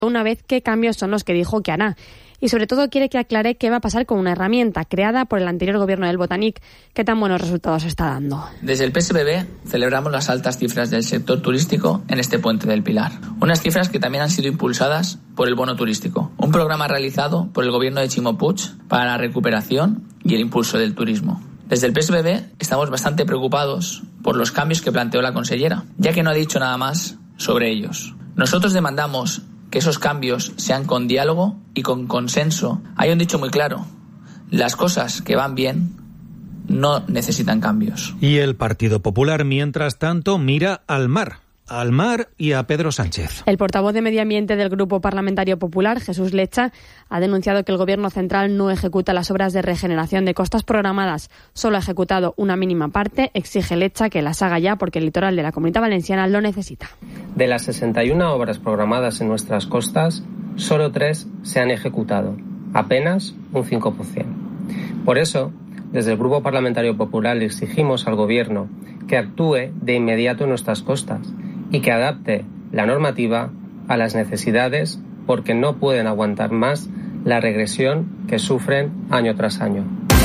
una vez qué cambios son los que dijo que hará. Y sobre todo quiere que aclare qué va a pasar con una herramienta creada por el anterior gobierno del Botanic, que tan buenos resultados está dando. Desde el PSBB celebramos las altas cifras del sector turístico en este Puente del Pilar. Unas cifras que también han sido impulsadas por el bono turístico, un programa realizado por el gobierno de Ximo Puig para la recuperación y el impulso del turismo. Desde el PSBB estamos bastante preocupados por los cambios que planteó la consellera, ya que no ha dicho nada más sobre ellos. Nosotros demandamos que esos cambios sean con diálogo y con consenso. Hay un dicho muy claro: las cosas que van bien no necesitan cambios. Y el Partido Popular, mientras tanto, mira al mar y a Pedro Sánchez. El portavoz de Medio Ambiente del Grupo Parlamentario Popular, Jesús Lecha, ha denunciado que el Gobierno central no ejecuta las obras de regeneración de costas programadas. Solo ha ejecutado una mínima parte. Exige Lecha que las haga ya porque el litoral de la Comunidad Valenciana lo necesita. De las 61 obras programadas en nuestras costas, solo 3 se han ejecutado, apenas un 5%. Por eso, desde el Grupo Parlamentario Popular le exigimos al Gobierno que actúe de inmediato en nuestras costas y que adapte la normativa a las necesidades, porque no pueden aguantar más la regresión que sufren año tras año.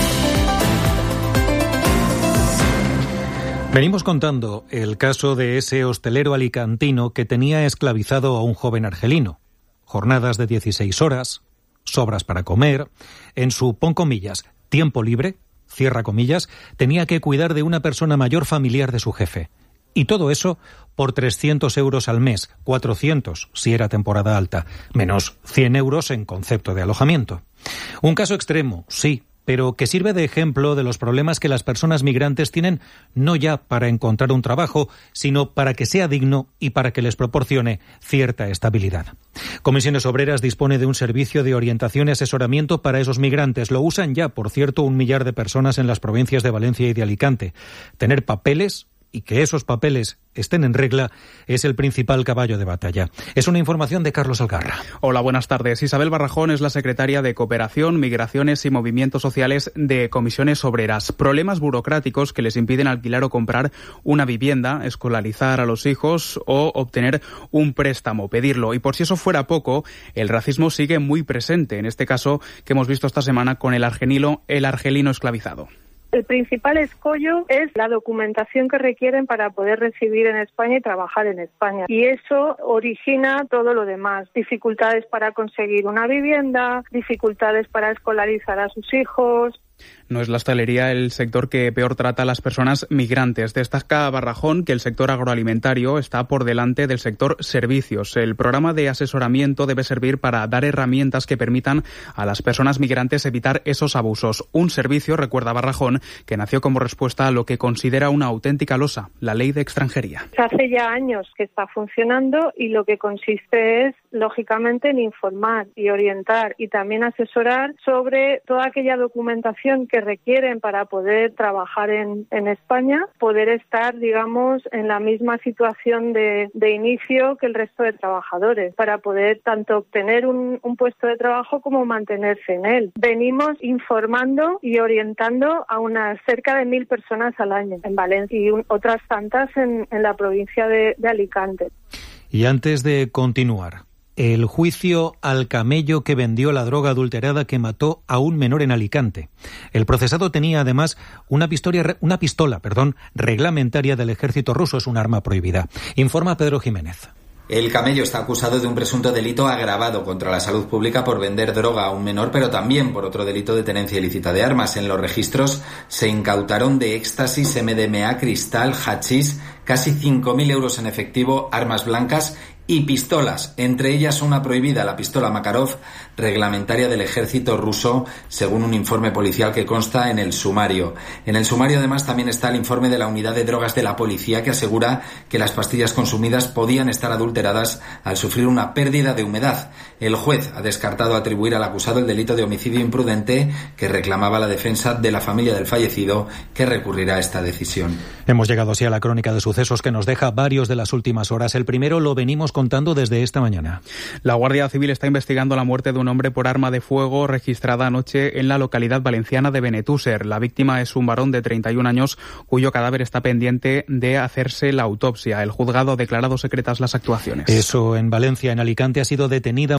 Venimos contando el caso de ese hostelero alicantino que tenía esclavizado a un joven argelino. Jornadas de 16 horas, sobras para comer, en su, pon comillas, tiempo libre, cierra comillas, tenía que cuidar de una persona mayor familiar de su jefe. Y todo eso por 300 euros al mes, 400 si era temporada alta, menos 100 euros en concepto de alojamiento. Un caso extremo, sí, pero que sirve de ejemplo de los problemas que las personas migrantes tienen no ya para encontrar un trabajo, sino para que sea digno y para que les proporcione cierta estabilidad. Comisiones Obreras dispone de un servicio de orientación y asesoramiento para esos migrantes. Lo usan ya, por cierto, 1 millar de personas en las provincias de Valencia y de Alicante. Tener papeles y que esos papeles estén en regla es el principal caballo de batalla. Es una información de Carlos Algarra. Hola, buenas tardes. Isabel Barrajón es la secretaria de Cooperación, Migraciones y Movimientos Sociales de Comisiones Obreras. Problemas burocráticos que les impiden alquilar o comprar una vivienda, escolarizar a los hijos o obtener un préstamo, pedirlo. Y por si eso fuera poco, el racismo sigue muy presente, en este caso que hemos visto esta semana con el argelino esclavizado. El principal escollo es la documentación que requieren para poder residir en España y trabajar en España. Y eso origina todo lo demás. Dificultades para conseguir una vivienda, dificultades para escolarizar a sus hijos. No es la hostelería el sector que peor trata a las personas migrantes. Destaca Barrajón que el sector agroalimentario está por delante del sector servicios. El programa de asesoramiento debe servir para dar herramientas que permitan a las personas migrantes evitar esos abusos. Un servicio, recuerda Barrajón, que nació como respuesta a lo que considera una auténtica losa, la ley de extranjería. Hace ya años que está funcionando y lo que consiste es, lógicamente, en informar y orientar y también asesorar sobre toda aquella documentación que requieren para poder trabajar en España, poder estar, digamos, en la misma situación de inicio que el resto de trabajadores, para poder tanto obtener un puesto de trabajo como mantenerse en él. Venimos informando y orientando a unas cerca de 1.000 personas al año en Valencia y otras tantas en la provincia de Alicante. Y antes de continuar, el juicio al camello que vendió la droga adulterada que mató a un menor en Alicante. El procesado tenía además una pistola reglamentaria del ejército ruso, es un arma prohibida. Informa Pedro Jiménez. El camello está acusado de un presunto delito agravado contra la salud pública por vender droga a un menor, pero también por otro delito de tenencia ilícita de armas. En los registros se incautaron de éxtasis, MDMA, cristal, hachís, casi 5.000 euros en efectivo, armas blancas y pistolas, entre ellas una prohibida, la pistola Makarov, reglamentaria del ejército ruso, según un informe policial que consta en el sumario. En el sumario además también está el informe de la unidad de drogas de la policía que asegura que las pastillas consumidas podían estar adulteradas al sufrir una pérdida de humedad. El juez ha descartado atribuir al acusado el delito de homicidio imprudente que reclamaba la defensa de la familia del fallecido, que recurrirá a esta decisión. Hemos llegado así a la crónica de sucesos que nos deja varios de las últimas horas. El primero lo venimos contando desde esta mañana. La Guardia Civil está investigando la muerte de un hombre por arma de fuego registrada anoche en la localidad valenciana de Benetúser. La víctima es un varón de 31 años cuyo cadáver está pendiente de hacerse la autopsia. El juzgado ha declarado secretas las actuaciones. Eso en Valencia. En Alicante ha sido detenida